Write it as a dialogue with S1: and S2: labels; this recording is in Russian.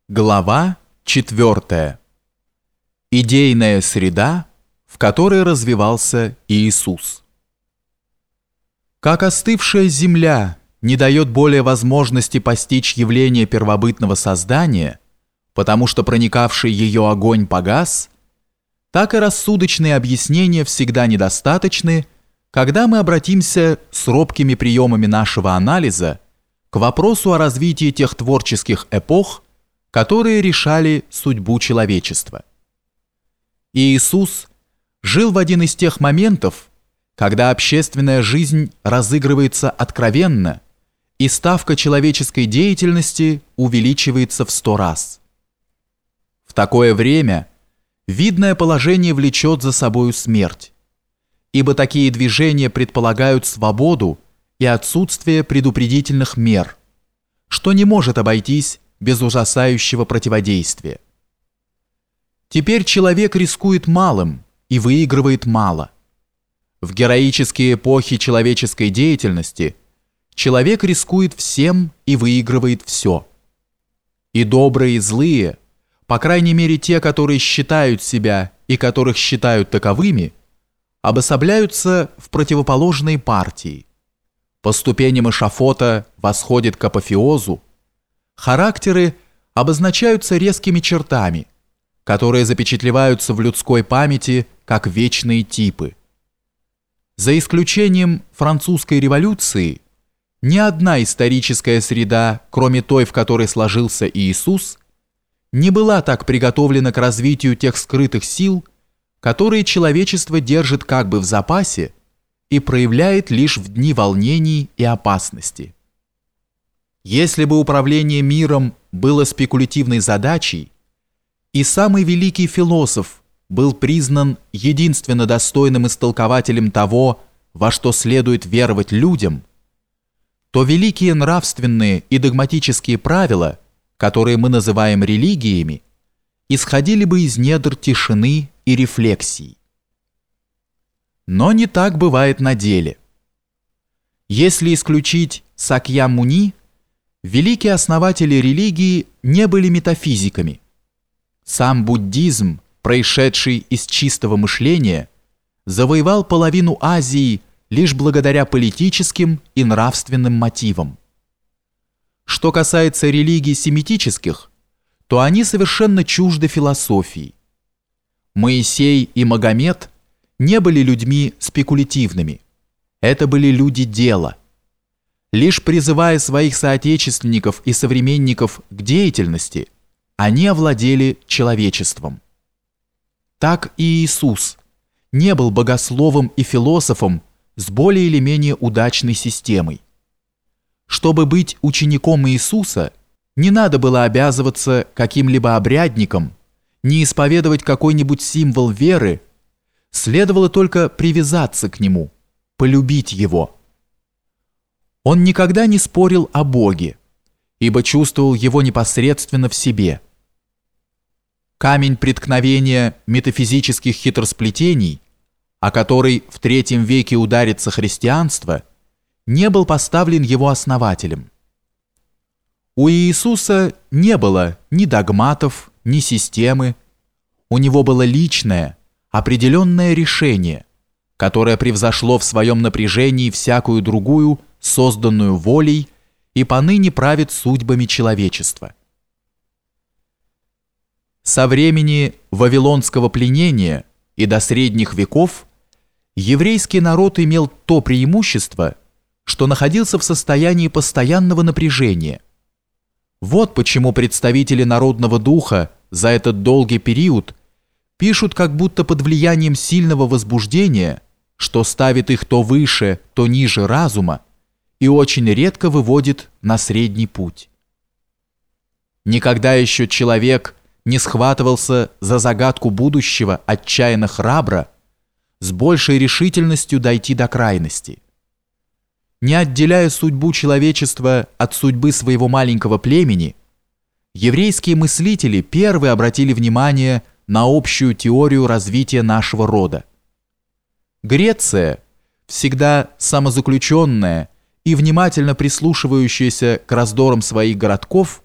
S1: Глава 4. Идейная среда, в которой развивался Иисус. Как остывшая земля не дает более возможности постичь явление первобытного создания, потому что проникавший ее огонь погас, так и рассудочные объяснения всегда недостаточны, когда мы обратимся с робкими приемами нашего анализа к вопросу о развитии тех творческих эпох, которые решали судьбу человечества. Иисус жил в один из тех моментов, когда общественная жизнь разыгрывается откровенно, и ставка человеческой деятельности увеличивается в 100 раз. В такое время видное положение влечет за собою смерть, ибо такие движения предполагают свободу и отсутствие предупредительных мер, что не может обойтись без ужасающего противодействия. Теперь человек рискует малым и выигрывает мало. В героические эпохи человеческой деятельности человек рискует всем и выигрывает все. И добрые, и злые, по крайней мере те, которые считают себя и которых считают таковыми, обособляются в противоположные партии. По ступеням эшафота восходит к апофеозу, характеры обозначаются резкими чертами, которые запечатлеваются в людской памяти как вечные типы. За исключением французской революции, ни одна историческая среда, кроме той, в которой сложился Иисус, не была так приготовлена к развитию тех скрытых сил, которые человечество держит как бы в запасе и проявляет лишь в дни волнений и опасности. Если бы управление миром было спекулятивной задачей, и самый великий философ был признан единственно достойным истолкователем того, во что следует веровать людям, то великие нравственные и догматические правила, которые мы называем религиями, исходили бы из недр тишины и рефлексии. Но не так бывает на деле. Если исключить Сакья-Муни, великие основатели религии не были метафизиками. Сам буддизм, происшедший из чистого мышления, завоевал половину Азии лишь благодаря политическим и нравственным мотивам. Что касается религий семитических, то они совершенно чужды философии. Моисей и Магомед не были людьми спекулятивными. Это были люди дела. Лишь призывая своих соотечественников и современников к деятельности, они овладели человечеством. Так и Иисус не был богословом и философом с более или менее удачной системой. Чтобы быть учеником Иисуса, не надо было обязываться каким-либо обрядником, не исповедовать какой-нибудь символ веры, следовало только привязаться к нему, полюбить его. Он никогда не спорил о Боге, ибо чувствовал его непосредственно в себе. Камень преткновения метафизических хитросплетений, о который в III веке ударится христианство, не был поставлен его основателем. У Иисуса не было ни догматов, ни системы, у него было личное, определенное решение, которое превзошло в своем напряжении всякую другую, созданную волей, и поныне правит судьбами человечества. Со времени вавилонского пленения и до средних веков еврейский народ имел то преимущество, что находился в состоянии постоянного напряжения. Вот почему представители народного духа за этот долгий период пишут как будто под влиянием сильного возбуждения, что ставит их то выше, то ниже разума, и очень редко выводит на средний путь. Никогда еще человек не схватывался за загадку будущего отчаянно храбро, с большей решительностью дойти до крайности. Не отделяя судьбу человечества от судьбы своего маленького племени, еврейские мыслители первые обратили внимание на общую теорию развития нашего рода. Греция, всегда самозаключенная и внимательно прислушивающаяся к раздорам своих городков,